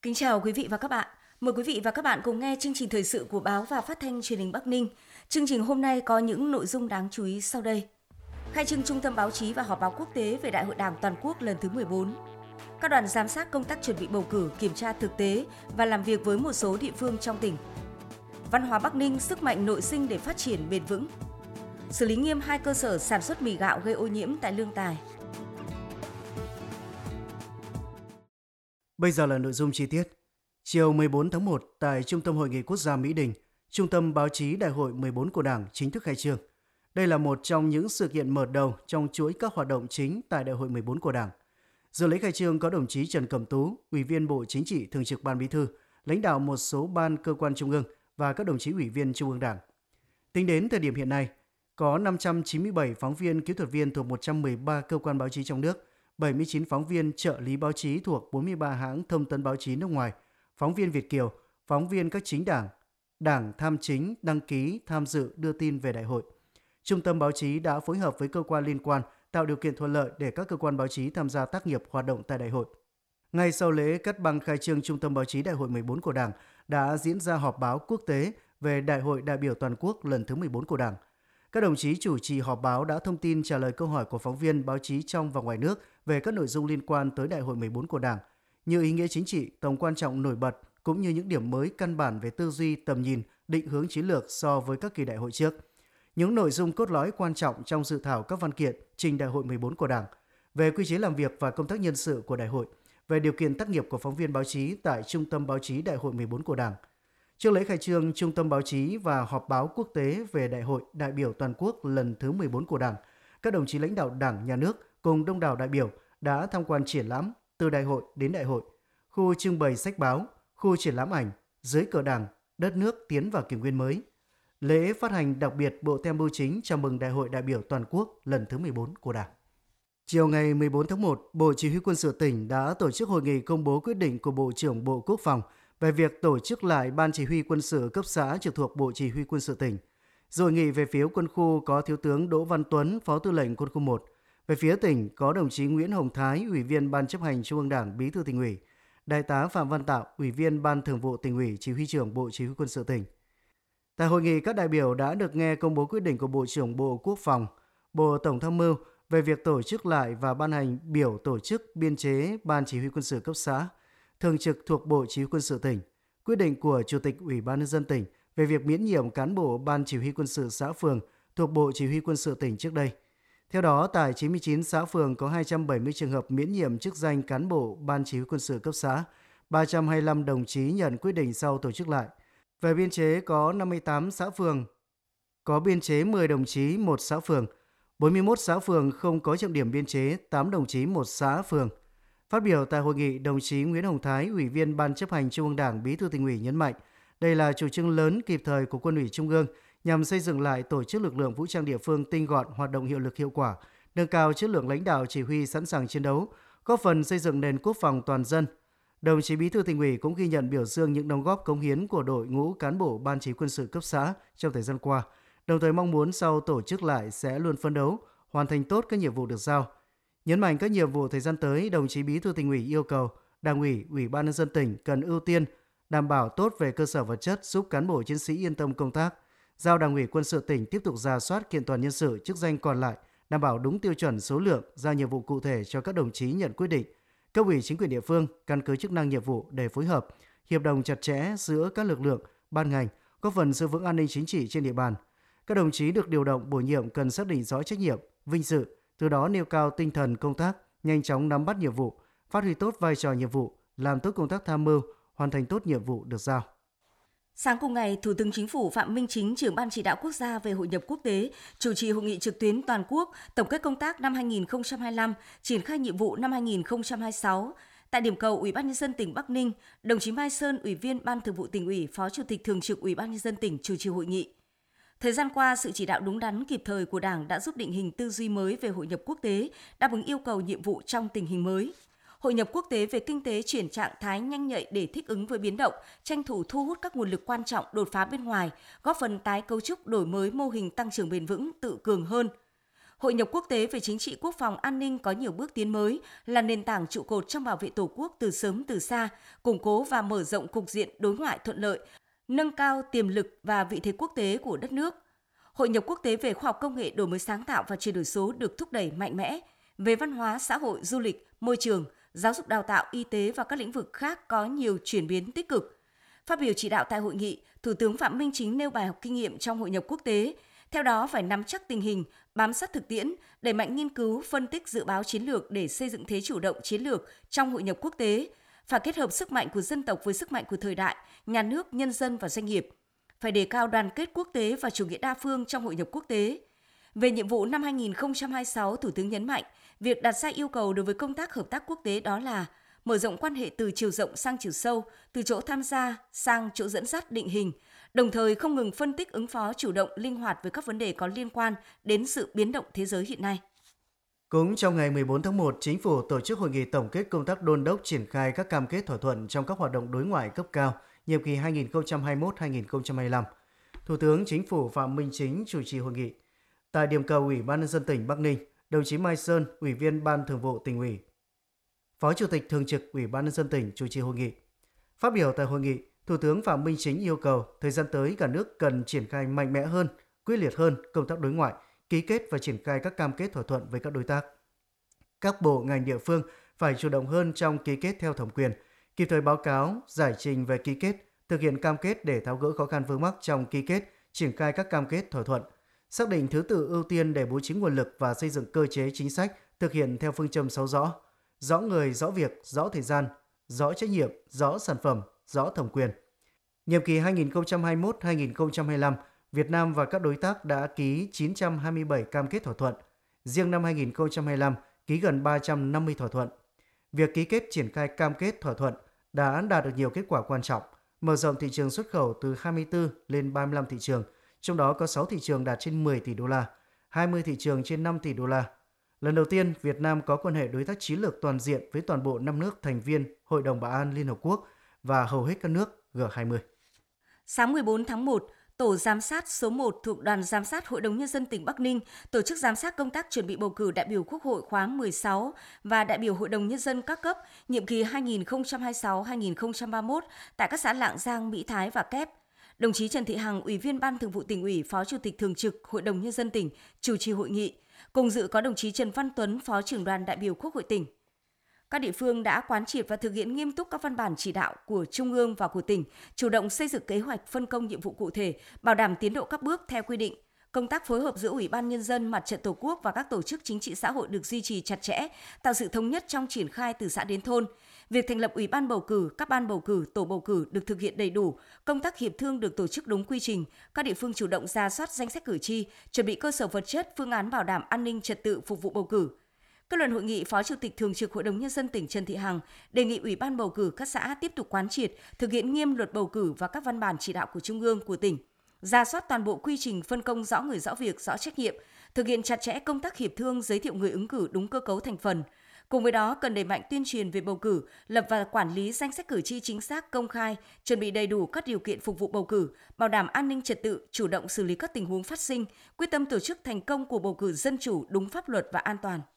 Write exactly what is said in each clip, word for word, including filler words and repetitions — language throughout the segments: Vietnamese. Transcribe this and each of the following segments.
Kính chào quý vị và các bạn. Mời quý vị và các bạn cùng nghe chương trình thời sự của báo và phát thanh truyền hình Bắc Ninh. Chương trình hôm nay có những nội dung đáng chú ý sau đây. Khai trương Trung tâm báo chí và họp báo quốc tế về Đại hội Đảng toàn quốc lần thứ mười bốn. Các đoàn giám sát công tác chuẩn bị bầu cử, kiểm tra thực tế và làm việc với một số địa phương trong tỉnh. Văn hóa Bắc Ninh sức mạnh nội sinh để phát triển bền vững. Xử lý nghiêm hai cơ sở sản xuất mì gạo gây ô nhiễm tại Lương Tài. Bây giờ là nội dung chi tiết. Chiều mười bốn tháng một, tại Trung tâm Hội nghị Quốc gia Mỹ Đình, Trung tâm Báo chí Đại hội mười bốn của Đảng chính thức khai trương. Đây là một trong những sự kiện mở đầu trong chuỗi các hoạt động chính tại Đại hội mười bốn của Đảng. Dự lễ khai trương có đồng chí Trần Cẩm Tú, Ủy viên Bộ Chính trị, Thường trực Ban Bí thư, lãnh đạo một số ban cơ quan trung ương và các đồng chí Ủy viên Trung ương Đảng. Tính đến thời điểm hiện nay, có năm trăm chín mươi bảy phóng viên kỹ thuật viên thuộc một trăm mười ba cơ quan báo chí trong nước, bảy mươi chín phóng viên trợ lý báo chí thuộc bốn mươi ba hãng thông tấn báo chí nước ngoài, phóng viên Việt kiều, phóng viên các chính đảng, đảng tham chính đăng ký tham dự đưa tin về đại hội. Trung tâm báo chí đã phối hợp với cơ quan liên quan tạo điều kiện thuận lợi để các cơ quan báo chí tham gia tác nghiệp hoạt động tại đại hội. Ngay sau lễ cắt băng khai trương Trung tâm báo chí Đại hội mười bốn của Đảng đã diễn ra họp báo quốc tế về Đại hội đại biểu toàn quốc lần thứ mười bốn của Đảng. Các đồng chí chủ trì họp báo đã thông tin trả lời câu hỏi của phóng viên báo chí trong và ngoài nước về các nội dung liên quan tới Đại hội mười bốn của Đảng, như ý nghĩa chính trị, tầm quan trọng nổi bật cũng như những điểm mới căn bản về tư duy, tầm nhìn, định hướng chiến lược so với các kỳ đại hội trước. Những nội dung cốt lõi quan trọng trong dự thảo các văn kiện trình Đại hội mười bốn của Đảng, về quy chế làm việc và công tác nhân sự của đại hội, về điều kiện tác nghiệp của phóng viên báo chí tại Trung tâm Báo chí Đại hội mười bốn của Đảng. Trước lễ khai trương Trung tâm Báo chí và họp báo quốc tế về Đại hội đại biểu toàn quốc lần thứ mười bốn của Đảng, các đồng chí lãnh đạo Đảng, Nhà nước cùng đông đảo đại biểu đã tham quan triển lãm từ đại hội đến đại hội, khu trưng bày sách báo, khu triển lãm ảnh, dưới cờ Đảng, đất nước tiến vào kỷ nguyên mới. Lễ phát hành đặc biệt bộ tem bưu chính chào mừng Đại hội đại biểu toàn quốc lần thứ mười bốn của Đảng. Chiều ngày mười bốn tháng một, Bộ Chỉ huy Quân sự tỉnh đã tổ chức hội nghị công bố quyết định của Bộ trưởng Bộ Quốc phòng về việc tổ chức lại Ban Chỉ huy Quân sự cấp xã trực thuộc Bộ Chỉ huy Quân sự tỉnh. Hội nghị về phía quân khu có Thiếu tướng Đỗ Văn Tuấn, Phó Tư lệnh Quân khu một. Về phía tỉnh có đồng chí Nguyễn Hồng Thái, Ủy viên Ban chấp hành Trung ương Đảng, Bí thư Tỉnh ủy, Đại tá Phạm Văn Tạo, Ủy viên Ban Thường vụ Tỉnh ủy, Chỉ huy trưởng Bộ Chỉ huy Quân sự tỉnh. Tại hội nghị, các đại biểu đã được nghe công bố quyết định của Bộ trưởng Bộ Quốc phòng, Bộ Tổng tham mưu về việc tổ chức lại và ban hành biểu tổ chức biên chế Ban Chỉ huy Quân sự cấp xã, thường trực thuộc Bộ Chỉ huy Quân sự tỉnh, quyết định của Chủ tịch Ủy ban nhân dân tỉnh về việc miễn nhiệm cán bộ Ban Chỉ huy Quân sự xã phường thuộc Bộ Chỉ huy Quân sự tỉnh trước đây. Theo đó, tại chín mươi chín xã phường có hai trăm bảy mươi trường hợp miễn nhiệm chức danh cán bộ Ban Chỉ huy Quân sự cấp xã, ba trăm hai mươi lăm đồng chí nhận quyết định sau tổ chức lại. Về biên chế có năm mươi tám xã phường, có biên chế mười đồng chí một xã phường, bốn mươi mốt xã phường không có trọng điểm biên chế, tám đồng chí một xã phường. Phát biểu tại hội nghị, đồng chí Nguyễn Hồng Thái, Ủy viên Ban chấp hành Trung ương Đảng, Bí thư Tỉnh ủy nhấn mạnh, đây là chủ trương lớn kịp thời của Quân ủy Trung ương nhằm xây dựng lại tổ chức lực lượng vũ trang địa phương tinh gọn, hoạt động hiệu lực hiệu quả, nâng cao chất lượng lãnh đạo chỉ huy sẵn sàng chiến đấu, góp phần xây dựng nền quốc phòng toàn dân. Đồng chí Bí thư Tỉnh ủy cũng ghi nhận biểu dương những đóng góp cống hiến của đội ngũ cán bộ Ban Chỉ huy Quân sự cấp xã trong thời gian qua, đồng thời mong muốn sau tổ chức lại sẽ luôn phấn đấu, hoàn thành tốt các nhiệm vụ được giao. Nhấn mạnh các nhiệm vụ thời gian tới, đồng chí Bí thư Tỉnh ủy yêu cầu Đảng ủy, Ủy ban nhân dân tỉnh cần ưu tiên đảm bảo tốt về cơ sở vật chất giúp cán bộ chiến sĩ yên tâm công tác. Giao Đảng ủy Quân sự tỉnh tiếp tục rà soát kiện toàn nhân sự chức danh còn lại, đảm bảo đúng tiêu chuẩn số lượng, giao nhiệm vụ cụ thể cho các đồng chí nhận quyết định. Cấp ủy chính quyền địa phương căn cứ chức năng nhiệm vụ để phối hợp, hiệp đồng chặt chẽ giữa các lực lượng, ban ngành, góp phần giữ vững an ninh chính trị trên địa bàn. Các đồng chí được điều động bổ nhiệm cần xác định rõ trách nhiệm, vinh dự, từ đó nêu cao tinh thần công tác, nhanh chóng nắm bắt nhiệm vụ, phát huy tốt vai trò nhiệm vụ, làm tốt công tác tham mưu, hoàn thành tốt nhiệm vụ được giao. Sáng cùng ngày, Thủ tướng Chính phủ Phạm Minh Chính, trưởng Ban chỉ đạo quốc gia về hội nhập quốc tế, chủ trì hội nghị trực tuyến toàn quốc tổng kết công tác năm hai nghìn không trăm hai mươi lăm, triển khai nhiệm vụ năm hai nghìn không trăm hai mươi sáu. Tại điểm cầu Ủy ban nhân dân tỉnh Bắc Ninh, đồng chí Mai Sơn, Ủy viên Ban Thường vụ Tỉnh ủy, Phó Chủ tịch Thường trực Ủy ban nhân dân tỉnh chủ trì hội nghị. Thời gian qua, sự chỉ đạo đúng đắn kịp thời của Đảng đã giúp định hình tư duy mới về hội nhập quốc tế, đáp ứng yêu cầu nhiệm vụ trong tình hình mới. Hội nhập quốc tế về kinh tế chuyển trạng thái nhanh nhạy để thích ứng với biến động, tranh thủ thu hút các nguồn lực quan trọng đột phá bên ngoài, góp phần tái cấu trúc đổi mới mô hình tăng trưởng bền vững, tự cường hơn. Hội nhập quốc tế về chính trị quốc phòng an ninh có nhiều bước tiến mới, là nền tảng trụ cột trong bảo vệ Tổ quốc từ sớm từ xa, củng cố và mở rộng cục diện đối ngoại thuận lợi, nâng cao tiềm lực và vị thế quốc tế của đất nước. Hội nhập quốc tế về khoa học công nghệ, đổi mới sáng tạo và chuyển đổi số được thúc đẩy mạnh mẽ. Về văn hóa, xã hội, du lịch, môi trường, giáo dục đào tạo, y tế và các lĩnh vực khác có nhiều chuyển biến tích cực. Phát biểu chỉ đạo tại hội nghị, Thủ tướng Phạm Minh Chính nêu bài học kinh nghiệm trong hội nhập quốc tế. Theo đó, phải nắm chắc tình hình, bám sát thực tiễn, đẩy mạnh nghiên cứu, phân tích dự báo chiến lược để xây dựng thế chủ động chiến lược trong hội nhập quốc tế. Phải kết hợp sức mạnh của dân tộc với sức mạnh của thời đại, nhà nước, nhân dân và doanh nghiệp. Phải đề cao đoàn kết quốc tế và chủ nghĩa đa phương trong hội nhập quốc tế. Về nhiệm vụ năm hai nghìn không trăm hai mươi sáu, Thủ tướng nhấn mạnh, việc đặt ra yêu cầu đối với công tác hợp tác quốc tế đó là mở rộng quan hệ từ chiều rộng sang chiều sâu, từ chỗ tham gia sang chỗ dẫn dắt định hình, đồng thời không ngừng phân tích ứng phó chủ động linh hoạt với các vấn đề có liên quan đến sự biến động thế giới hiện nay. Cũng trong ngày mười bốn tháng một, Chính phủ tổ chức hội nghị tổng kết công tác đôn đốc triển khai các cam kết thỏa thuận trong các hoạt động đối ngoại cấp cao nhiệm kỳ hai nghìn không trăm hai mươi mốt đến hai nghìn không trăm hai mươi lăm. Thủ tướng Chính phủ Phạm Minh Chính chủ trì hội nghị. Tại điểm cầu Ủy ban nhân dân tỉnh Bắc Ninh, đồng chí Mai Sơn, Ủy viên Ban Thường vụ Tỉnh ủy, Phó Chủ tịch Thường trực Ủy ban nhân dân tỉnh chủ trì hội nghị. Phát biểu tại hội nghị, Thủ tướng Phạm Minh Chính yêu cầu thời gian tới cả nước cần triển khai mạnh mẽ hơn, quyết liệt hơn công tác đối ngoại, ký kết và triển khai các cam kết thỏa thuận với các đối tác. Các bộ ngành địa phương phải chủ động hơn trong ký kết theo thẩm quyền, kịp thời báo cáo, giải trình về ký kết, thực hiện cam kết để tháo gỡ khó khăn vướng mắc trong ký kết, triển khai các cam kết thỏa thuận, xác định thứ tự ưu tiên để bố trí nguồn lực và xây dựng cơ chế chính sách thực hiện theo phương châm sáu rõ: rõ người, rõ việc, rõ thời gian, rõ trách nhiệm, rõ sản phẩm, rõ thẩm quyền. Nhiệm kỳ hai nghìn không trăm hai mươi mốt đến hai nghìn không trăm hai mươi lăm, Việt Nam và các đối tác đã ký chín trăm hai mươi bảy cam kết thỏa thuận. Riêng năm hai nghìn không trăm hai mươi lăm, ký gần ba trăm năm mươi thỏa thuận. Việc ký kết triển khai cam kết thỏa thuận đã đạt được nhiều kết quả quan trọng, mở rộng thị trường xuất khẩu từ hai mươi tư lên ba mươi lăm thị trường, trong đó có sáu thị trường đạt trên mười tỷ đô la, hai mươi thị trường trên năm tỷ đô la. Lần đầu tiên, Việt Nam có quan hệ đối tác chiến lược toàn diện với toàn bộ năm nước thành viên Hội đồng Bảo an Liên Hợp Quốc và hầu hết các nước G hai mươi. Sáng mười bốn tháng một, Tổ giám sát số một thuộc Đoàn giám sát Hội đồng Nhân dân tỉnh Bắc Ninh tổ chức giám sát công tác chuẩn bị bầu cử đại biểu Quốc hội khóa mười sáu và đại biểu Hội đồng Nhân dân các cấp nhiệm kỳ hai nghìn không trăm hai mươi sáu đến hai nghìn không trăm ba mươi mốt tại các xã Lạng Giang, Mỹ Thái và Kép. Đồng chí Trần Thị Hằng, Ủy viên Ban Thường vụ Tỉnh ủy, Phó Chủ tịch Thường trực Hội đồng Nhân dân tỉnh, chủ trì hội nghị. Cùng dự có đồng chí Trần Văn Tuấn, Phó trưởng đoàn đại biểu Quốc hội tỉnh. Các địa phương đã quán triệt và thực hiện nghiêm túc các văn bản chỉ đạo của Trung ương và của tỉnh, chủ động xây dựng kế hoạch phân công nhiệm vụ cụ thể, bảo đảm tiến độ các bước theo quy định. Công tác phối hợp giữa Ủy ban Nhân dân, Mặt trận Tổ quốc và các tổ chức chính trị xã hội được duy trì chặt chẽ, tạo sự thống nhất trong triển khai từ xã đến thôn. Việc thành lập Ủy ban bầu cử, các ban bầu cử, tổ bầu cử được thực hiện đầy đủ, công tác hiệp thương được tổ chức đúng quy trình, các địa phương chủ động rà soát danh sách cử tri, chuẩn bị cơ sở vật chất, phương án bảo đảm an ninh trật tự phục vụ bầu cử. Kết luận hội nghị, Phó Chủ tịch Thường trực Hội đồng Nhân dân tỉnh Trần Thị Hằng đề nghị Ủy ban bầu cử các xã tiếp tục quán triệt, thực hiện nghiêm luật bầu cử và các văn bản chỉ đạo của Trung ương, của tỉnh, rà soát toàn bộ quy trình phân công rõ người rõ việc, rõ trách nhiệm, thực hiện chặt chẽ công tác hiệp thương, giới thiệu người ứng cử đúng cơ cấu thành phần. Cùng với đó, cần đẩy mạnh tuyên truyền về bầu cử, lập và quản lý danh sách cử tri chính xác, công khai, chuẩn bị đầy đủ các điều kiện phục vụ bầu cử, bảo đảm an ninh trật tự, chủ động xử lý các tình huống phát sinh, quyết tâm tổ chức thành công cuộc bầu cử dân chủ, đúng pháp luật và an toàn.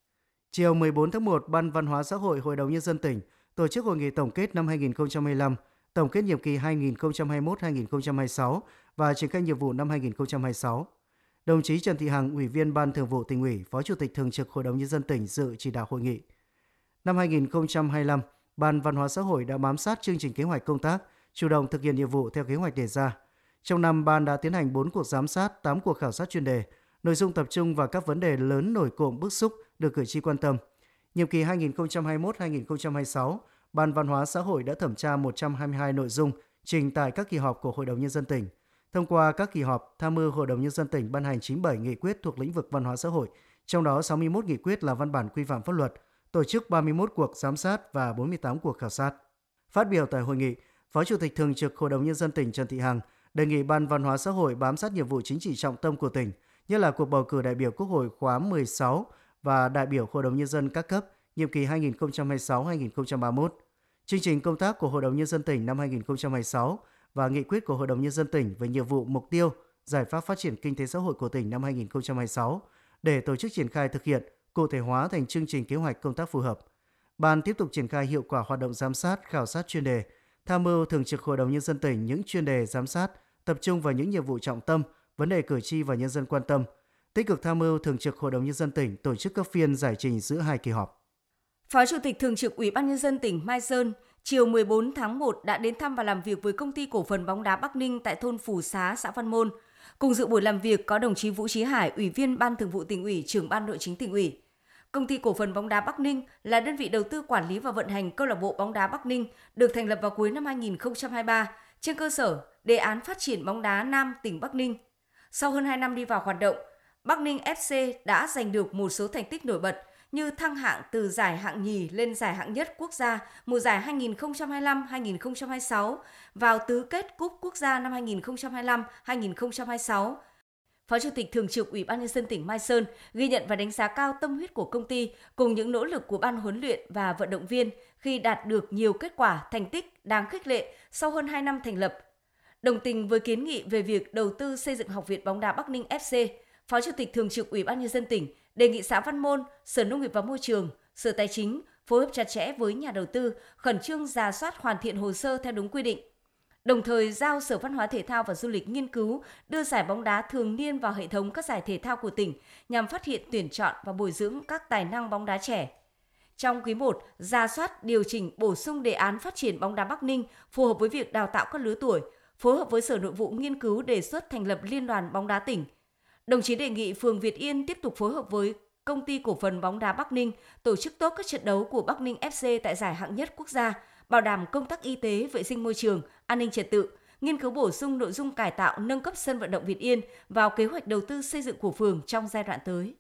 Chiều mười bốn tháng một, Ban Văn hóa Xã hội Hội đồng Nhân dân tỉnh tổ chức hội nghị tổng kết năm hai nghìn không trăm hai mươi lăm, tổng kết nhiệm kỳ hai nghìn không trăm hai mươi mốt đến hai nghìn không trăm hai mươi sáu và triển khai nhiệm vụ năm hai nghìn không trăm hai mươi sáu. Đồng chí Trần Thị Hằng, Ủy viên Ban Thường vụ Tỉnh ủy, Phó Chủ tịch Thường trực Hội đồng Nhân dân tỉnh dự chỉ đạo hội nghị. Năm hai nghìn không trăm hai mươi lăm, Ban Văn hóa Xã hội đã bám sát chương trình kế hoạch công tác, chủ động thực hiện nhiệm vụ theo kế hoạch đề ra. Trong năm, Ban đã tiến hành bốn cuộc giám sát, tám cuộc khảo sát chuyên đề, nội dung tập trung vào các vấn đề lớn nổi cộm bức xúc được cử tri quan tâm. Nhiệm kỳ hai nghìn không trăm hai mươi mốt đến hai nghìn không trăm hai mươi sáu, Ban Văn hóa Xã hội đã thẩm tra một trăm hai mươi hai nội dung trình tại các kỳ họp của Hội đồng Nhân dân tỉnh. Thông qua các kỳ họp, tham mưu Hội đồng Nhân dân tỉnh ban hành chín mươi bảy nghị quyết thuộc lĩnh vực văn hóa xã hội, trong đó sáu mươi mốt nghị quyết là văn bản quy phạm pháp luật, tổ chức ba mươi mốt cuộc giám sát và bốn mươi tám cuộc khảo sát. Phát biểu tại hội nghị, Phó Chủ tịch Thường trực Hội đồng Nhân dân tỉnh Trần Thị Hằng đề nghị Ban Văn hóa Xã hội bám sát nhiệm vụ chính trị trọng tâm của tỉnh, như là cuộc bầu cử đại biểu Quốc hội khóa mười sáu và đại biểu Hội đồng Nhân dân các cấp nhiệm kỳ hai nghìn không trăm hai mươi sáu đến hai nghìn không trăm ba mươi mốt. Chương trình công tác của Hội đồng Nhân dân tỉnh năm hai nghìn không trăm hai mươi sáu và nghị quyết của Hội đồng Nhân dân tỉnh về nhiệm vụ, mục tiêu, giải pháp phát triển kinh tế xã hội của tỉnh năm hai nghìn không trăm hai mươi sáu để tổ chức triển khai thực hiện, cụ thể hóa thành chương trình kế hoạch công tác phù hợp. Ban tiếp tục triển khai hiệu quả hoạt động giám sát, khảo sát chuyên đề, tham mưu Thường trực Hội đồng Nhân dân tỉnh những chuyên đề giám sát, tập trung vào những nhiệm vụ trọng tâm, vấn đề cử tri và nhân dân quan tâm, tích cực tham mưu Thường trực Hội đồng Nhân dân tỉnh tổ chức các phiên giải trình giữa hai kỳ họp. Phó Chủ tịch Thường trực Ủy ban Nhân dân tỉnh Mai Sơn chiều mười bốn tháng một đã đến thăm và làm việc với Công ty Cổ phần bóng đá Bắc Ninh tại thôn Phù Xá, xã Văn Môn. Cùng dự buổi làm việc có đồng chí Vũ Chí Hải, Ủy viên Ban Thường vụ Tỉnh ủy, Trưởng Ban Nội chính Tỉnh ủy. Công ty Cổ phần bóng đá Bắc Ninh là đơn vị đầu tư quản lý và vận hành câu lạc bộ bóng đá Bắc Ninh, được thành lập vào cuối năm hai nghìn không trăm hai mươi ba trên cơ sở đề án phát triển bóng đá nam tỉnh Bắc Ninh. Sau hơn hai năm đi vào hoạt động, Bắc Ninh ép xê đã giành được một số thành tích nổi bật như thăng hạng từ giải hạng nhì lên giải hạng nhất quốc gia mùa giải hai nghìn không trăm hai mươi lăm hai nghìn không trăm hai mươi sáu, vào tứ kết cúp quốc gia năm hai nghìn không trăm hai mươi lăm hai nghìn không trăm hai mươi sáu. Phó Chủ tịch Thường trực Ủy ban Nhân dân tỉnh Mai Sơn ghi nhận và đánh giá cao tâm huyết của công ty cùng những nỗ lực của ban huấn luyện và vận động viên khi đạt được nhiều kết quả thành tích đáng khích lệ sau hơn hai năm thành lập. Đồng tình với kiến nghị về việc đầu tư xây dựng Học viện bóng đá Bắc Ninh ép xê, Phó Chủ tịch Thường trực Ủy ban Nhân dân tỉnh đề nghị xã Văn Môn, Sở Nông nghiệp và Môi trường, Sở Tài chính phối hợp chặt chẽ với nhà đầu tư, khẩn trương rà soát hoàn thiện hồ sơ theo đúng quy định. Đồng thời giao Sở Văn hóa Thể thao và Du lịch nghiên cứu đưa giải bóng đá thường niên vào hệ thống các giải thể thao của tỉnh nhằm phát hiện, tuyển chọn và bồi dưỡng các tài năng bóng đá trẻ. Trong quý một, rà soát, điều chỉnh, bổ sung đề án phát triển bóng đá Bắc Ninh phù hợp với việc đào tạo các lứa tuổi, phối hợp với Sở Nội vụ nghiên cứu đề xuất thành lập Liên đoàn bóng đá tỉnh. Đồng chí đề nghị phường Việt Yên tiếp tục phối hợp với Công ty Cổ phần bóng đá Bắc Ninh tổ chức tốt các trận đấu của Bắc Ninh ép xê tại giải hạng nhất quốc gia, bảo đảm công tác y tế, vệ sinh môi trường, an ninh trật tự, nghiên cứu bổ sung nội dung cải tạo, nâng cấp sân vận động Việt Yên vào kế hoạch đầu tư xây dựng của phường trong giai đoạn tới.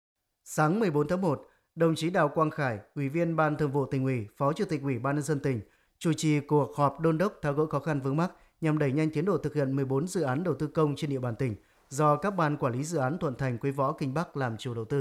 Sáng mười bốn tháng một, đồng chí Đào Quang Khải, Ủy viên Ban Thường vụ Tỉnh ủy, Phó Chủ tịch Ủy ban Nhân dân tỉnh, chủ trì cuộc họp đôn đốc tháo gỡ khó khăn vướng mắc nhằm đẩy nhanh tiến độ thực hiện mười bốn dự án đầu tư công trên địa bàn tỉnh do các ban quản lý dự án Thuận Thành, Quế Võ, Kinh Bắc làm chủ đầu tư.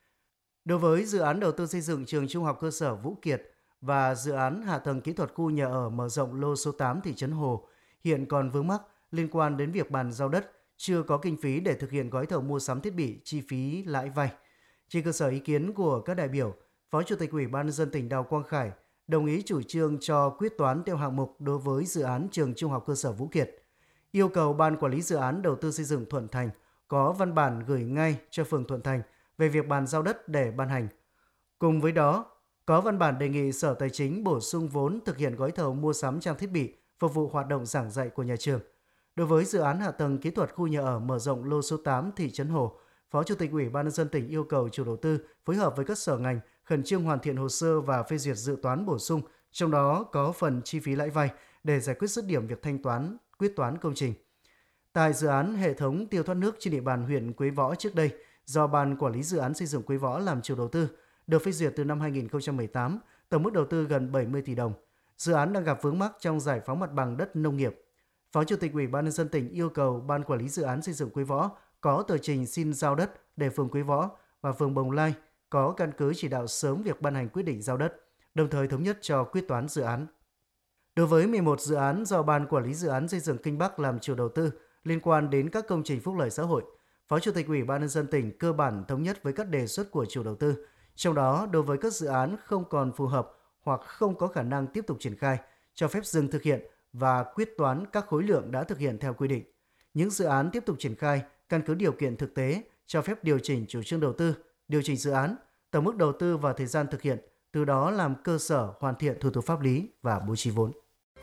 Đối với dự án đầu tư xây dựng trường Trung học cơ sở Vũ Kiệt và dự án hạ tầng kỹ thuật khu nhà ở mở rộng lô số tám thị trấn Hồ, hiện còn vướng mắc liên quan đến việc bàn giao đất, chưa có kinh phí để thực hiện gói thầu mua sắm thiết bị, chi phí lãi vay. Trên cơ sở ý kiến của các đại biểu, Phó Chủ tịch Ủy ban Nhân dân tỉnh Đào Quang Khải đồng ý chủ trương cho quyết toán theo hạng mục đối với dự án trường Trung học cơ sở Vũ Kiệt, yêu cầu Ban Quản lý Dự án Đầu tư xây dựng Thuận Thành có văn bản gửi ngay cho phường Thuận Thành về việc bàn giao đất để ban hành. Cùng với đó, có văn bản đề nghị Sở Tài chính bổ sung vốn thực hiện gói thầu mua sắm trang thiết bị phục vụ hoạt động giảng dạy của nhà trường. Đối với dự án hạ tầng kỹ thuật khu nhà ở mở rộng lô số tám thị trấn Hồ, Phó Chủ tịch Ủy ban Nhân dân tỉnh yêu cầu chủ đầu tư phối hợp với các sở ngành khẩn trương hoàn thiện hồ sơ và phê duyệt dự toán bổ sung, trong đó có phần chi phí lãi vay để giải quyết dứt điểm việc thanh toán, quyết toán công trình. Tại dự án hệ thống tiêu thoát nước trên địa bàn huyện Quế Võ trước đây, do Ban Quản lý Dự án Xây dựng Quế Võ làm chủ đầu tư, được phê duyệt từ năm hai nghìn không trăm mười tám, tổng mức đầu tư gần bảy mươi tỷ đồng. Dự án đang gặp vướng mắc trong giải phóng mặt bằng đất nông nghiệp. Phó Chủ tịch Ủy ban Nhân dân tỉnh yêu cầu Ban Quản lý Dự án Xây dựng Quế Võ có tờ trình xin giao đất để phường Quế Võ và phường Bồng Lai có căn cứ chỉ đạo sớm việc ban hành quyết định giao đất, đồng thời thống nhất cho quyết toán dự án. Đối với mười một dự án do Ban Quản lý Dự án Xây dựng Kinh Bắc làm chủ đầu tư liên quan đến các công trình phúc lợi xã hội, Phó Chủ tịch Ủy ban Nhân dân tỉnh cơ bản thống nhất với các đề xuất của chủ đầu tư. Trong đó, đối với các dự án không còn phù hợp hoặc không có khả năng tiếp tục triển khai, cho phép dừng thực hiện và quyết toán các khối lượng đã thực hiện theo quy định. Những dự án tiếp tục triển khai, căn cứ điều kiện thực tế, cho phép điều chỉnh chủ trương đầu tư, điều chỉnh dự án, tổng mức đầu tư và thời gian thực hiện, từ đó làm cơ sở hoàn thiện thủ tục pháp lý và bố trí vốn.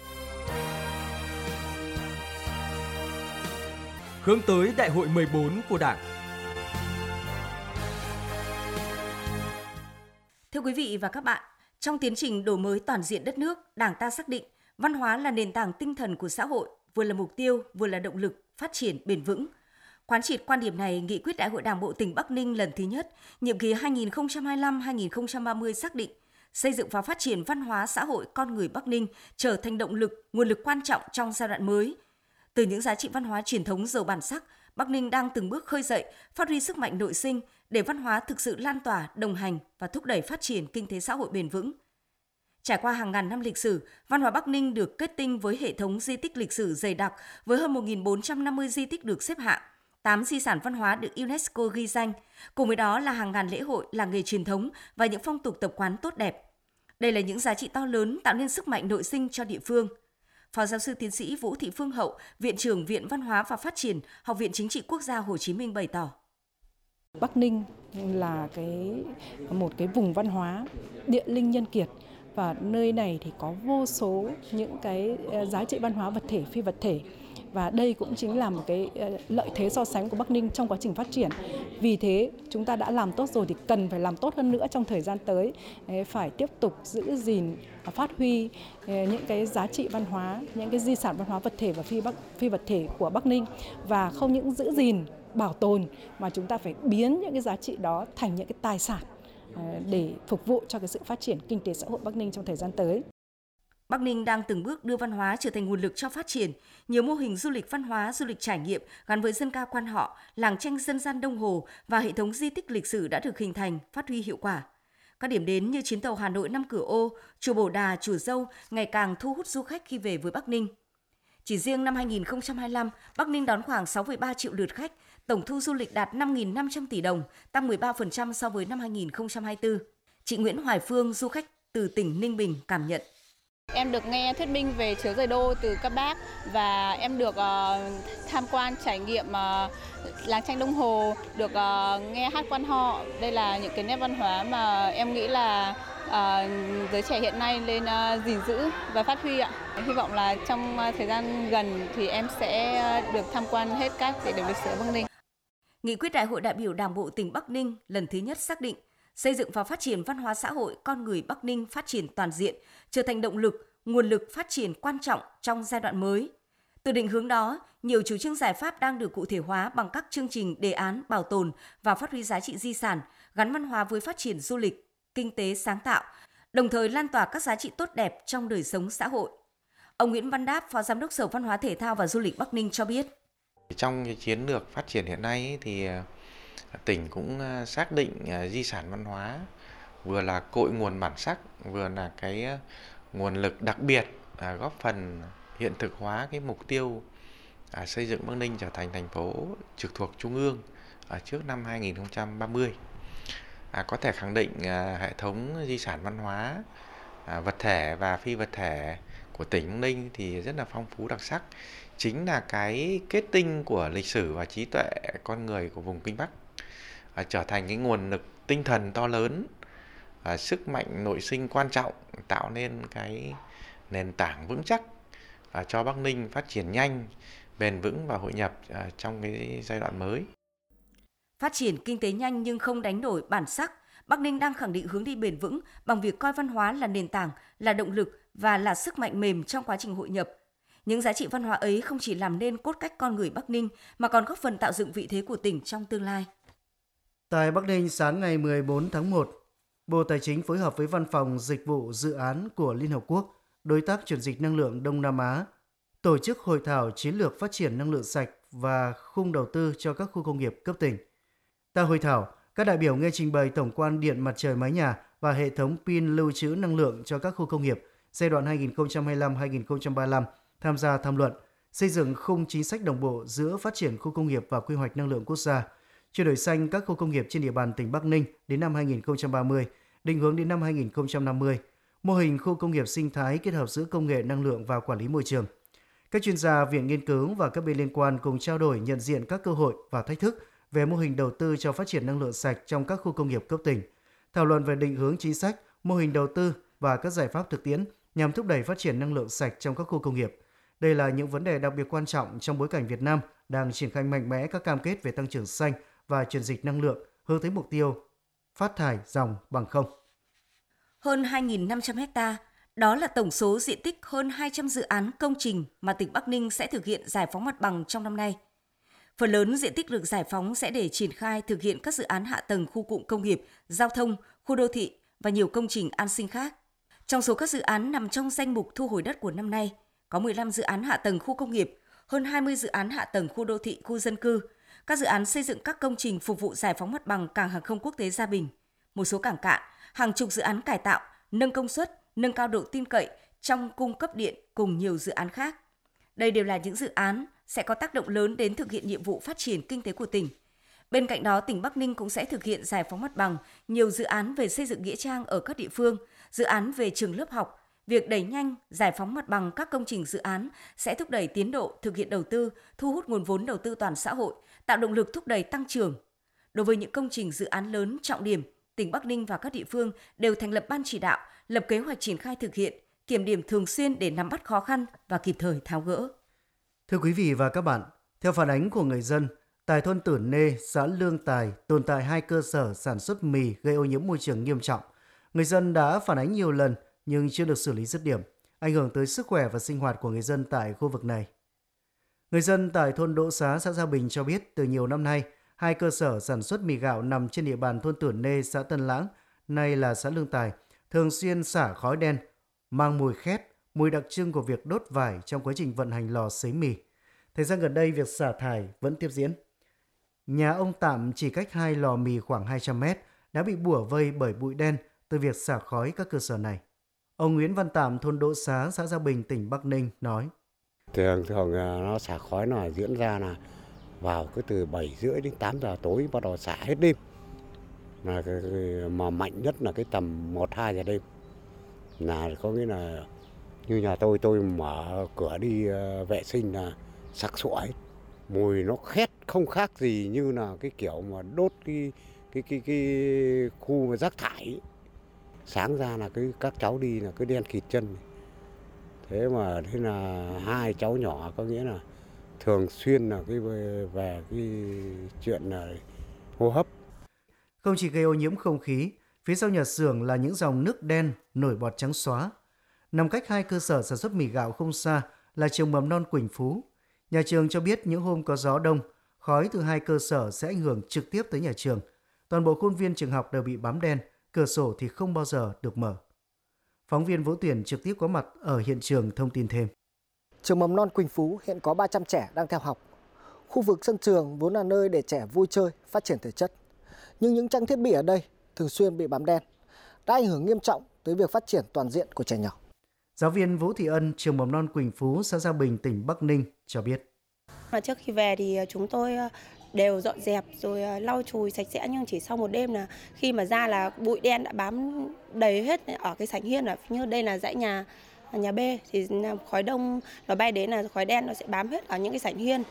Hướng tới Đại hội mười bốn của Đảng. Thưa quý vị và các bạn, trong tiến trình đổi mới toàn diện đất nước, Đảng ta xác định văn hóa là nền tảng tinh thần của xã hội, vừa là mục tiêu, vừa là động lực phát triển bền vững. Quán triệt quan điểm này, Nghị quyết Đại hội Đảng bộ tỉnh Bắc Ninh lần thứ nhất, nhiệm kỳ hai nghìn không trăm hai mươi lăm đến hai nghìn không trăm ba mươi xác định xây dựng và phát triển văn hóa xã hội con người Bắc Ninh trở thành động lực, nguồn lực quan trọng trong giai đoạn mới. Từ những giá trị văn hóa truyền thống giàu bản sắc, Bắc Ninh đang từng bước khơi dậy, phát huy sức mạnh nội sinh để văn hóa thực sự lan tỏa, đồng hành và thúc đẩy phát triển kinh tế xã hội bền vững. Trải qua hàng ngàn năm lịch sử, văn hóa Bắc Ninh được kết tinh với hệ thống di tích lịch sử dày đặc với hơn một nghìn bốn trăm năm mươi di tích được xếp hạng, tám di sản văn hóa được UNESCO ghi danh, cùng với đó là hàng ngàn lễ hội, làng nghề truyền thống và những phong tục tập quán tốt đẹp. Đây là những giá trị to lớn tạo nên sức mạnh nội sinh cho địa phương. Phó giáo sư tiến sĩ Vũ Thị Phương Hậu, Viện trưởng Viện Văn hóa và Phát triển, Học viện Chính trị Quốc gia Hồ Chí Minh bày tỏ. Bắc Ninh là cái một cái vùng văn hóa địa linh nhân kiệt, và nơi này thì có vô số những cái giá trị văn hóa vật thể, phi vật thể. Và đây cũng chính là một cái lợi thế so sánh của Bắc Ninh trong quá trình phát triển. Vì thế chúng ta đã làm tốt rồi thì cần phải làm tốt hơn nữa trong thời gian tới, phải tiếp tục giữ gìn, phát huy những cái giá trị văn hóa, những cái di sản văn hóa vật thể và phi, bắc, phi vật thể của Bắc Ninh, và không những giữ gìn, bảo tồn mà chúng ta phải biến những cái giá trị đó thành những cái tài sản để phục vụ cho cái sự phát triển kinh tế xã hội Bắc Ninh trong thời gian tới. Bắc Ninh đang từng bước đưa văn hóa trở thành nguồn lực cho phát triển. Nhiều mô hình du lịch văn hóa, du lịch trải nghiệm gắn với dân ca quan họ, làng tranh dân gian Đông Hồ và hệ thống di tích lịch sử đã được hình thành, phát huy hiệu quả. Các điểm đến như chuyến tàu Hà Nội Năm Cửa Ô, chùa Bồ Đà, chùa Dâu ngày càng thu hút du khách khi về với Bắc Ninh. Chỉ riêng năm hai nghìn không trăm hai mươi lăm, Bắc Ninh đón khoảng sáu phẩy ba triệu lượt khách, tổng thu du lịch đạt năm nghìn năm trăm tỷ đồng, tăng mười ba phần trăm so với năm hai nghìn không trăm hai mươi tư. Chị Nguyễn Hoài Phương, du khách từ tỉnh Ninh Bình cảm nhận. Em được nghe thuyết minh về chiếu giời đô từ các bác và em được uh, tham quan trải nghiệm uh, làng tranh Đông Hồ, được uh, nghe hát quan họ. Đây là những cái nét văn hóa mà em nghĩ là uh, giới trẻ hiện nay nên uh, gìn giữ và phát huy ạ. Hy vọng là trong uh, thời gian gần thì em sẽ uh, được tham quan hết các địa điểm lịch sử Bắc Ninh. Nghị quyết Đại hội đại biểu Đảng bộ tỉnh Bắc Ninh lần thứ nhất xác định xây dựng và phát triển văn hóa xã hội con người Bắc Ninh phát triển toàn diện, trở thành động lực, nguồn lực phát triển quan trọng trong giai đoạn mới. Từ định hướng đó, nhiều chủ trương giải pháp đang được cụ thể hóa bằng các chương trình đề án bảo tồn và phát huy giá trị di sản, gắn văn hóa với phát triển du lịch, kinh tế sáng tạo, đồng thời lan tỏa các giá trị tốt đẹp trong đời sống xã hội. Ông Nguyễn Văn Đáp, Phó Giám đốc Sở Văn hóa Thể thao và Du lịch Bắc Ninh cho biết. Trong cái chiến lược phát triển hiện nay thì tỉnh cũng xác định di sản văn hóa vừa là cội nguồn bản sắc, vừa là cái nguồn lực đặc biệt góp phần hiện thực hóa cái mục tiêu xây dựng Bắc Ninh trở thành thành phố trực thuộc Trung ương trước năm hai nghìn không trăm ba mươi. Có thể khẳng định hệ thống di sản văn hóa vật thể và phi vật thể của tỉnh Bắc Ninh thì rất là phong phú đặc sắc, chính là cái kết tinh của lịch sử và trí tuệ con người của vùng Kinh Bắc, trở thành cái nguồn lực tinh thần to lớn, sức mạnh nội sinh quan trọng, tạo nên cái nền tảng vững chắc cho Bắc Ninh phát triển nhanh, bền vững và hội nhập trong cái giai đoạn mới. Phát triển kinh tế nhanh nhưng không đánh đổi bản sắc, Bắc Ninh đang khẳng định hướng đi bền vững bằng việc coi văn hóa là nền tảng, là động lực và là sức mạnh mềm trong quá trình hội nhập. Những giá trị văn hóa ấy không chỉ làm nên cốt cách con người Bắc Ninh mà còn góp phần tạo dựng vị thế của tỉnh trong tương lai. Tại Bắc Ninh, sáng ngày mười bốn tháng một, Bộ Tài chính phối hợp với Văn phòng Dịch vụ Dự án của Liên Hợp Quốc, Đối tác chuyển dịch năng lượng Đông Nam Á, tổ chức hội thảo chiến lược phát triển năng lượng sạch và khung đầu tư cho các khu công nghiệp cấp tỉnh. Tại hội thảo, các đại biểu nghe trình bày tổng quan điện mặt trời mái nhà và hệ thống pin lưu trữ năng lượng cho các khu công nghiệp giai đoạn hai nghìn không trăm hai mươi lăm đến hai nghìn không trăm ba mươi lăm, tham gia tham luận, xây dựng khung chính sách đồng bộ giữa phát triển khu công nghiệp và quy hoạch năng lượng quốc gia, chuyển đổi xanh các khu công nghiệp trên địa bàn tỉnh Bắc Ninh đến năm hai nghìn không trăm ba mươi, định hướng đến năm hai nghìn không trăm năm mươi, mô hình khu công nghiệp sinh thái kết hợp giữa công nghệ năng lượng và quản lý môi trường. Các chuyên gia, viện nghiên cứu và các bên liên quan cùng trao đổi nhận diện các cơ hội và thách thức về mô hình đầu tư cho phát triển năng lượng sạch trong các khu công nghiệp cấp tỉnh, thảo luận về định hướng chính sách, mô hình đầu tư và các giải pháp thực tiễn nhằm thúc đẩy phát triển năng lượng sạch trong các khu công nghiệp. Đây là những vấn đề đặc biệt quan trọng trong bối cảnh Việt Nam đang triển khai mạnh mẽ các cam kết về tăng trưởng xanh và chuyển dịch năng lượng hướng tới mục tiêu phát thải ròng bằng không. Hơn hai nghìn năm trăm ha, đó là tổng số diện tích hơn hai trăm dự án công trình mà tỉnh Bắc Ninh sẽ thực hiện giải phóng mặt bằng trong năm nay. Phần lớn diện tích được giải phóng sẽ để triển khai thực hiện các dự án hạ tầng khu cụm công nghiệp, giao thông, khu đô thị và nhiều công trình an sinh khác. Trong số các dự án nằm trong danh mục thu hồi đất của năm nay, có mười lăm dự án hạ tầng khu công nghiệp, hơn hai mươi dự án hạ tầng khu đô thị, khu dân cư, các dự án xây dựng các công trình phục vụ giải phóng mặt bằng cảng hàng không quốc tế Gia Bình, một số cảng cạn, hàng chục dự án cải tạo, nâng công suất, nâng cao độ tin cậy trong cung cấp điện cùng nhiều dự án khác. Đây đều là những dự án sẽ có tác động lớn đến thực hiện nhiệm vụ phát triển kinh tế của tỉnh. Bên cạnh đó, tỉnh Bắc Ninh cũng sẽ thực hiện giải phóng mặt bằng nhiều dự án về xây dựng nghĩa trang ở các địa phương, dự án về trường lớp học. Việc đẩy nhanh giải phóng mặt bằng các công trình dự án sẽ thúc đẩy tiến độ thực hiện đầu tư, thu hút nguồn vốn đầu tư toàn xã hội, tạo động lực thúc đẩy tăng trưởng. Đối với những công trình dự án lớn trọng điểm, tỉnh Bắc Ninh và các địa phương đều thành lập ban chỉ đạo, lập kế hoạch triển khai thực hiện, kiểm điểm thường xuyên để nắm bắt khó khăn và kịp thời tháo gỡ. Thưa quý vị và các bạn, theo phản ánh của người dân, tại thôn Tử Nê, xã Lương Tài tồn tại hai cơ sở sản xuất mì gây ô nhiễm môi trường nghiêm trọng. Người dân đã phản ánh nhiều lần nhưng chưa được xử lý dứt điểm, ảnh hưởng tới sức khỏe và sinh hoạt của người dân tại khu vực này. Người dân tại thôn Đỗ Xá, xã Gia Bình cho biết từ nhiều năm nay, hai cơ sở sản xuất mì gạo nằm trên địa bàn thôn Tử Nê, xã Tân Lãng, nay là xã Lương Tài, thường xuyên xả khói đen, mang mùi khét, mùi đặc trưng của việc đốt vải trong quá trình vận hành lò sấy mì. Thời gian gần đây, việc xả thải vẫn tiếp diễn. Nhà ông Tạm chỉ cách hai lò mì khoảng hai trăm mét đã bị bủa vây bởi bụi đen từ việc xả khói các cơ sở này. Ông Nguyễn Văn Tạm, thôn Đỗ Xá, xã Gia Bình, tỉnh Bắc Ninh nói: Thường thường nó xả khói nó diễn ra là vào cứ từ bảy rưỡi đến tám giờ tối bắt đầu xả hết đêm. Mà, mà mạnh nhất là cái tầm một hai giờ đêm. Là có nghĩa là như nhà tôi tôi mở cửa đi vệ sinh là sặc sụa hết. Mùi nó khét không khác gì như là cái kiểu mà đốt cái cái cái cái khu mà rác thải ấy. Sáng ra là cái các cháu đi là cứ đen kịt chân. Thế mà thế là hai cháu nhỏ có nghĩa là thường xuyên là cái về, về cái chuyện là hô hấp. Không chỉ gây ô nhiễm không khí, phía sau nhà xưởng là những dòng nước đen nổi bọt trắng xóa. Nằm cách hai cơ sở sản xuất mì gạo không xa là trường mầm non Quỳnh Phú. Nhà trường cho biết những hôm có gió đông, khói từ hai cơ sở sẽ ảnh hưởng trực tiếp tới nhà trường. Toàn bộ khuôn viên trường học đều bị bám đen, cửa sổ thì không bao giờ được mở. Phóng viên Vũ Tuyển trực tiếp có mặt ở hiện trường thông tin thêm. Trường mầm non Quỳnh Phú hiện có ba trăm trẻ đang theo học. Khu vực sân trường vốn là nơi để trẻ vui chơi, phát triển thể chất. Nhưng những trang thiết bị ở đây thường xuyên bị bám đen, đã ảnh hưởng nghiêm trọng tới việc phát triển toàn diện của trẻ nhỏ. Giáo viên Vũ Thị Ân, trường mầm non Quỳnh Phú, xã Gia Bình, tỉnh Bắc Ninh cho biết. Trước khi về thì chúng tôi đều dọn dẹp rồi lau chùi sạch sẽ, nhưng chỉ sau một đêm là khi mà ra là bụi đen đã bám đầy hết ở cái sảnh hiên, là như đây là dãy nhà nhà B thì khói đông nó bay đến là khói đen nó sẽ bám hết ở những cái sảnh hiên,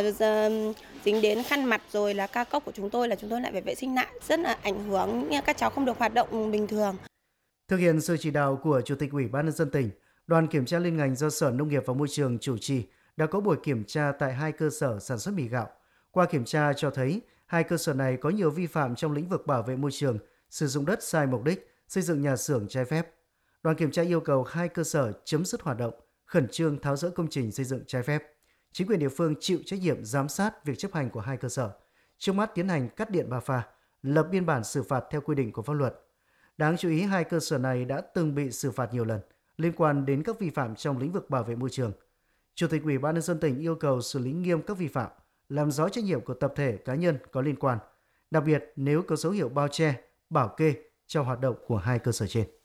dính đến khăn mặt rồi là ca cốc của chúng tôi là chúng tôi lại phải vệ sinh lại, rất là ảnh hưởng, các cháu không được hoạt động bình thường. Thực hiện sự chỉ đạo của Chủ tịch Ủy ban nhân dân tỉnh, đoàn kiểm tra liên ngành do Sở Nông nghiệp và Môi trường chủ trì đã có buổi kiểm tra tại hai cơ sở sản xuất mì gạo. Qua kiểm tra cho thấy hai cơ sở này có nhiều vi phạm trong lĩnh vực bảo vệ môi trường, sử dụng đất sai mục đích, xây dựng nhà xưởng trái phép. Đoàn kiểm tra yêu cầu hai cơ sở chấm dứt hoạt động, khẩn trương tháo dỡ công trình xây dựng trái phép. Chính quyền địa phương chịu trách nhiệm giám sát việc chấp hành của hai cơ sở. Trước mắt tiến hành cắt điện ba pha, lập biên bản xử phạt theo quy định của pháp luật. Đáng chú ý, hai cơ sở này đã từng bị xử phạt nhiều lần liên quan đến các vi phạm trong lĩnh vực bảo vệ môi trường. Chủ tịch Ủy ban nhân dân tỉnh yêu cầu xử lý nghiêm các vi phạm, làm rõ trách nhiệm của tập thể cá nhân có liên quan, đặc biệt nếu có dấu hiệu bao che, bảo kê cho hoạt động của hai cơ sở trên.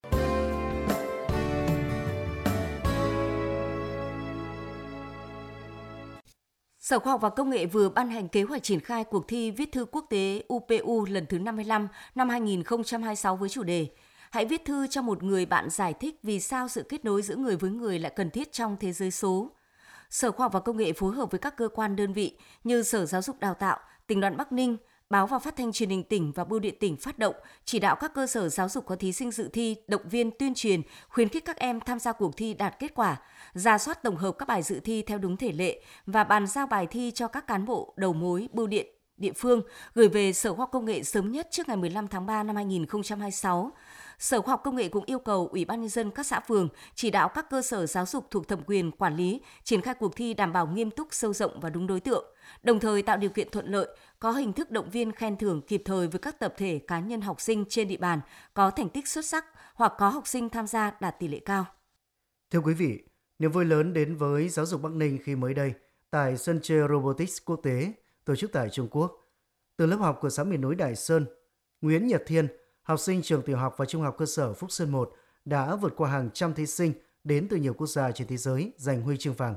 Sở Khoa học và Công nghệ vừa ban hành kế hoạch triển khai cuộc thi viết thư quốc tế U P U lần thứ năm mươi lăm năm hai nghìn không trăm hai mươi sáu với chủ đề Hãy viết thư cho một người bạn giải thích vì sao sự kết nối giữa người với người lại cần thiết trong thế giới số. Sở Khoa học và Công nghệ phối hợp với các cơ quan đơn vị như Sở Giáo dục Đào tạo, Tỉnh đoàn Bắc Ninh, Báo và Phát thanh Truyền hình tỉnh và Bưu điện tỉnh phát động, chỉ đạo các cơ sở giáo dục có thí sinh dự thi, động viên tuyên truyền, khuyến khích các em tham gia cuộc thi đạt kết quả, rà soát tổng hợp các bài dự thi theo đúng thể lệ và bàn giao bài thi cho các cán bộ đầu mối bưu điện địa phương gửi về Sở Khoa học Công nghệ sớm nhất trước ngày mười lăm tháng ba năm hai nghìn không trăm hai mươi sáu. Sở Khoa học Công nghệ cũng yêu cầu Ủy ban nhân dân các xã phường chỉ đạo các cơ sở giáo dục thuộc thẩm quyền quản lý triển khai cuộc thi đảm bảo nghiêm túc, sâu rộng và đúng đối tượng, đồng thời tạo điều kiện thuận lợi, có hình thức động viên khen thưởng kịp thời với các tập thể cá nhân học sinh trên địa bàn có thành tích xuất sắc hoặc có học sinh tham gia đạt tỷ lệ cao. Thưa quý vị, niềm vui lớn đến với giáo dục Bắc Ninh khi mới đây tại sân chơi Robotics quốc tế tổ chức tại Trung Quốc. Từ lớp học của xã miền núi Đại Sơn, Nguyễn Nhật Thiên, học sinh trường tiểu học và trung học cơ sở Phúc Sơn một đã vượt qua hàng trăm thí sinh đến từ nhiều quốc gia trên thế giới giành huy chương vàng.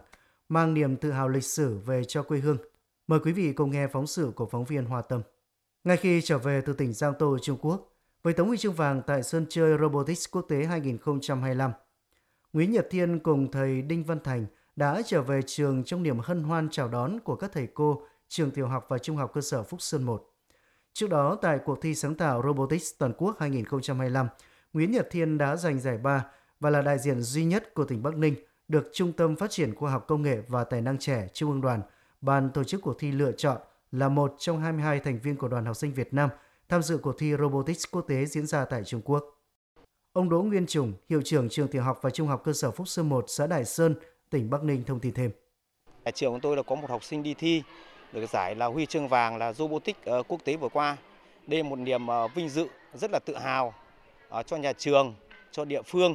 mang niềm tự hào lịch sử về cho quê hương. Mời quý vị cùng nghe phóng sự của phóng viên Hoa Tâm. Ngay khi trở về từ tỉnh Giang Tô, Trung Quốc, với tấm huy chương vàng tại sân chơi Robotics Quốc tế hai không hai lăm, Nguyễn Nhật Thiên cùng thầy Đinh Văn Thành đã trở về trường trong niềm hân hoan chào đón của các thầy cô trường tiểu học và trung học cơ sở Phúc Sơn một. Trước đó, tại cuộc thi sáng tạo Robotics toàn quốc hai không hai lăm, Nguyễn Nhật Thiên đã giành giải ba và là đại diện duy nhất của tỉnh Bắc Ninh được Trung tâm Phát triển Khoa học Công nghệ và Tài năng trẻ Trung ương Đoàn, ban tổ chức cuộc thi lựa chọn là một trong hai mươi hai thành viên của Đoàn học sinh Việt Nam tham dự cuộc thi Robotics quốc tế diễn ra tại Trung Quốc. Ông Đỗ Nguyên Trùng, hiệu trưởng trường tiểu học và trung học cơ sở Phúc Sơn một, xã Đại Sơn, tỉnh Bắc Ninh thông tin thêm. Ở trường của tôi là có một học sinh đi thi, được giải là huy chương vàng là Robotics quốc tế vừa qua. Đây là một niềm vinh dự rất là tự hào cho nhà trường, cho địa phương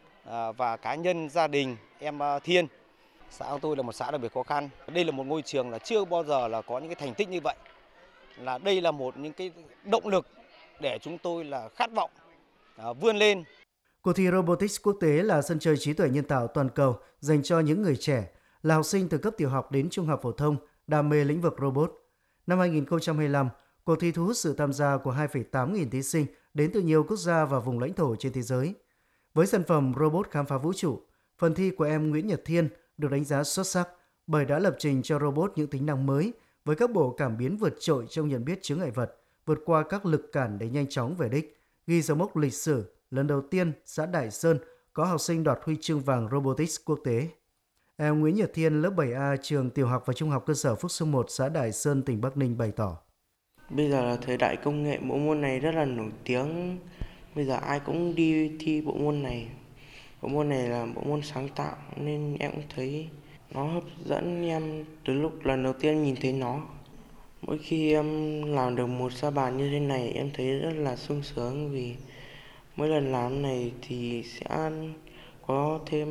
và cá nhân gia đình em Thiên. Xã của tôi là một xã đặc biệt khó khăn. Đây là một ngôi trường là chưa bao giờ là có những cái thành tích như vậy. Là đây là một những cái động lực để chúng tôi là khát vọng à, vươn lên. Cuộc thi Robotics quốc tế là sân chơi trí tuệ nhân tạo toàn cầu dành cho những người trẻ, là học sinh từ cấp tiểu học đến trung học phổ thông, đam mê lĩnh vực robot. Năm hai không hai lăm, cuộc thi thu hút sự tham gia của hai phẩy tám nghìn thí sinh đến từ nhiều quốc gia và vùng lãnh thổ trên thế giới. Với sản phẩm Robot khám phá vũ trụ, phần thi của em Nguyễn Nhật Thiên được đánh giá xuất sắc bởi đã lập trình cho robot những tính năng mới với các bộ cảm biến vượt trội trong nhận biết chướng ngại vật, vượt qua các lực cản để nhanh chóng về đích, ghi dấu mốc lịch sử lần đầu tiên xã Đại Sơn có học sinh đoạt huy chương vàng Robotics quốc tế. Em Nguyễn Nhật Thiên, lớp bảy A, trường tiểu học và trung học cơ sở Phúc Sơn một, xã Đại Sơn, tỉnh Bắc Ninh bày tỏ. Bây giờ là thời đại công nghệ, bộ môn này rất là nổi tiếng. Bây giờ ai cũng đi thi bộ môn này. Bộ môn này là bộ môn sáng tạo nên em cũng thấy nó hấp dẫn em từ lúc lần đầu tiên nhìn thấy nó. Mỗi khi em làm được một sa bàn như thế này em thấy rất là sung sướng vì mỗi lần làm này thì sẽ có thêm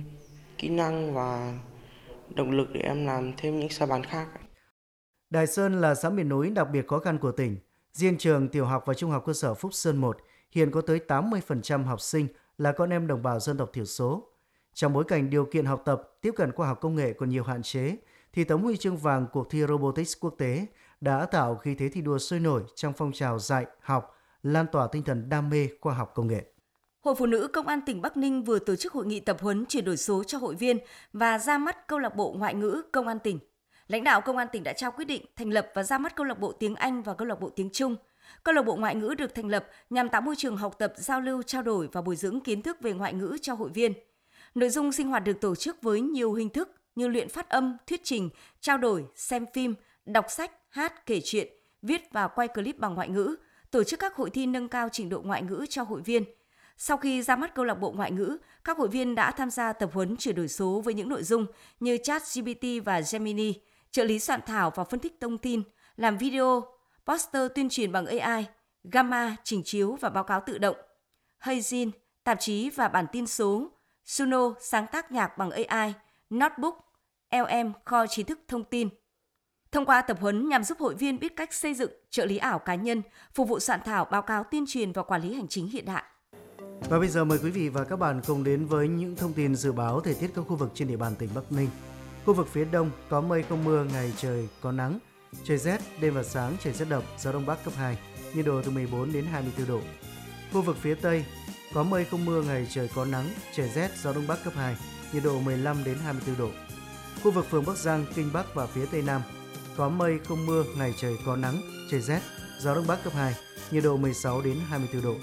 kỹ năng và động lực để em làm thêm những sa bàn khác. Đại Sơn là xã miền núi đặc biệt khó khăn của tỉnh. Riêng trường tiểu học và trung học cơ sở Phúc Sơn một hiện có tới tám mươi phần trăm học sinh là con em đồng bào dân tộc thiểu số. Trong bối cảnh điều kiện học tập, tiếp cận khoa học công nghệ còn nhiều hạn chế, thì tấm huy chương vàng cuộc thi Robotics quốc tế đã tạo khí thế thi đua sôi nổi trong phong trào dạy, học, lan tỏa tinh thần đam mê khoa học công nghệ. Hội Phụ nữ Công an tỉnh Bắc Ninh vừa tổ chức hội nghị tập huấn chuyển đổi số cho hội viên và ra mắt câu lạc bộ ngoại ngữ Công an tỉnh. Lãnh đạo Công an tỉnh đã trao quyết định thành lập và ra mắt câu lạc bộ tiếng Anh và câu lạc bộ tiếng Trung. Câu lạc bộ ngoại ngữ được thành lập nhằm tạo môi trường học tập, giao lưu, trao đổi và bồi dưỡng kiến thức về ngoại ngữ cho hội viên. Nội dung sinh hoạt được tổ chức với nhiều hình thức như luyện phát âm, thuyết trình, trao đổi, xem phim, đọc sách, hát, kể chuyện, viết và quay clip bằng ngoại ngữ, tổ chức các hội thi nâng cao trình độ ngoại ngữ cho hội viên. Sau khi ra mắt câu lạc bộ ngoại ngữ, các hội viên đã tham gia tập huấn chuyển đổi số với những nội dung như ChatGPT và Gemini, trợ lý soạn thảo và phân tích thông tin, làm video, poster tuyên truyền bằng a i, Gamma trình chiếu và báo cáo tự động, Heijin tạp chí và bản tin số, Suno sáng tác nhạc bằng a i, Notebook, lờ em kho trí thức thông tin. Thông qua tập huấn nhằm giúp hội viên biết cách xây dựng trợ lý ảo cá nhân, phục vụ soạn thảo báo cáo tuyên truyền và quản lý hành chính hiện đại. Và bây giờ mời quý vị và các bạn cùng đến với những thông tin dự báo thời tiết các khu vực trên địa bàn tỉnh Bắc Ninh. Khu vực phía Đông có mây không mưa, ngày trời có nắng, trời rét, đêm và sáng trời rét đậm, gió Đông Bắc cấp hai, nhiệt độ từ mười bốn đến hai mươi tư độ. Khu vực phía Tây có mây không mưa, ngày trời có nắng, trời rét, gió Đông Bắc cấp hai, nhiệt độ mười lăm đến hai mươi tư độ. Khu vực phường Bắc Giang, Kinh Bắc và phía Tây Nam có mây không mưa, ngày trời có nắng, trời rét, gió Đông Bắc cấp hai, nhiệt độ mười sáu đến hai mươi tư độ.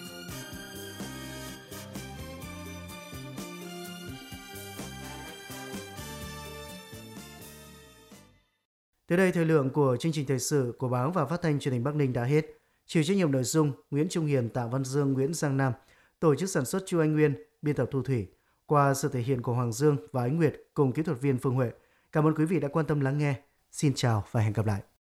Tới đây thời lượng của chương trình thời sự của báo và phát thanh truyền hình Bắc Ninh đã hết. Chịu trách nhiệm nội dung Nguyễn Trung Hiền, Tạ Văn Dương, Nguyễn Giang Nam, tổ chức sản xuất Chu Anh Nguyên, biên tập Thu Thủy, qua sự thể hiện của Hoàng Dương và Ánh Nguyệt cùng kỹ thuật viên Phương Huệ. Cảm ơn quý vị đã quan tâm lắng nghe. Xin chào và hẹn gặp lại.